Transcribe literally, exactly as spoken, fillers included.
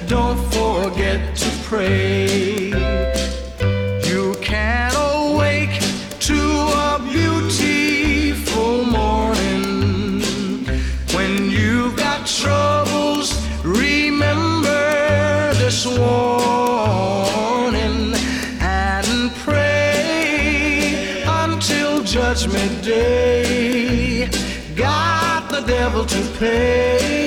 don't forget to pray. You can awake to a beautiful morning. When you've got troubles, remember this warning and pray until Judgment Day. Got the devil to pay.